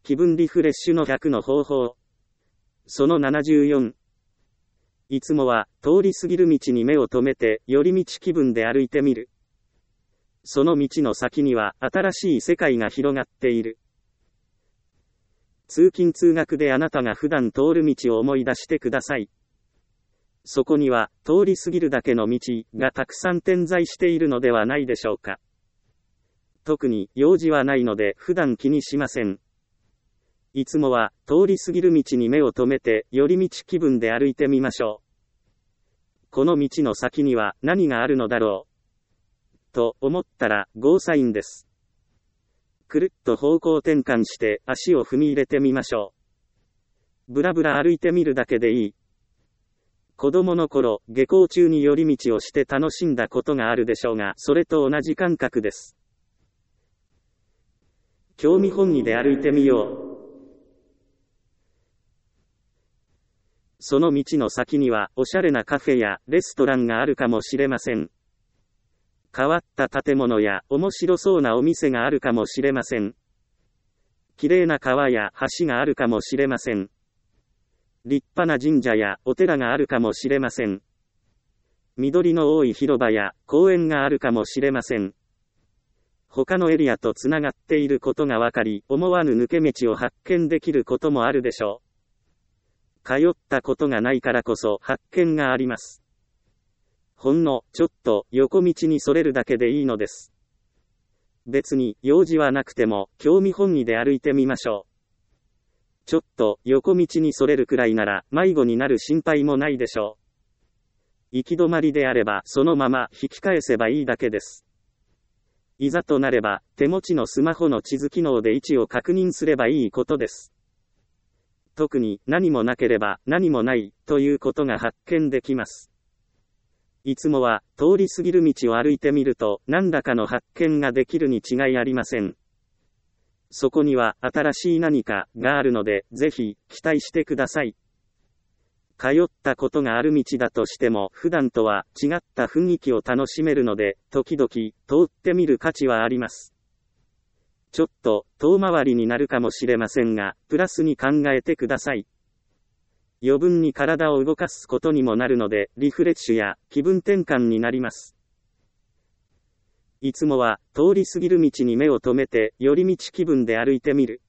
気分リフレッシュの100の方法。その74。いつもは、通り過ぎる道に目を留めて、寄り道気分で歩いてみる。その道の先には、新しい世界が広がっている。通勤通学であなたが普段通る道を思い出してください。そこには、通り過ぎるだけの道がたくさん点在しているのではないでしょうか。特に用事はないので普段気にしません。いつもは通り過ぎる道に目を留めて寄り道気分で歩いてみましょう。この道の先には何があるのだろうと思ったらゴーサインです。くるっと方向転換して足を踏み入れてみましょう。ぶらぶら歩いてみるだけでいい。子供の頃、下校中に寄り道をして楽しんだことがあるでしょうが、それと同じ感覚です。興味本位で歩いてみよう。その道の先には、おしゃれなカフェやレストランがあるかもしれません。変わった建物や面白そうなお店があるかもしれません。綺麗な川や橋があるかもしれません。立派な神社やお寺があるかもしれません。緑の多い広場や公園があるかもしれません。他のエリアとつながっていることがわかり、思わぬ抜け道を発見できることもあるでしょう。通ったことがないからこそ発見があります。ほんのちょっと横道にそれるだけでいいのです。別に用事はなくても興味本位で歩いてみましょう。ちょっと横道にそれるくらいなら迷子になる心配もないでしょう。行き止まりであればそのまま引き返せばいいだけです。いざとなれば、手持ちのスマホの地図機能で位置を確認すればいいことです。特に何もなければ何もないということが発見できます。いつもは通り過ぎる道を歩いてみると何らかの発見ができるに違いありません。そこには新しい何かがあるので、ぜひ期待してください。通ったことがある道だとしても普段とは違った雰囲気を楽しめるので、時々通ってみる価値はあります。ちょっと遠回りになるかもしれませんが、プラスに考えてください。余分に体を動かすことにもなるので、リフレッシュや気分転換になります。いつもは通り過ぎる道に目を留めて寄り道気分で歩いてみる。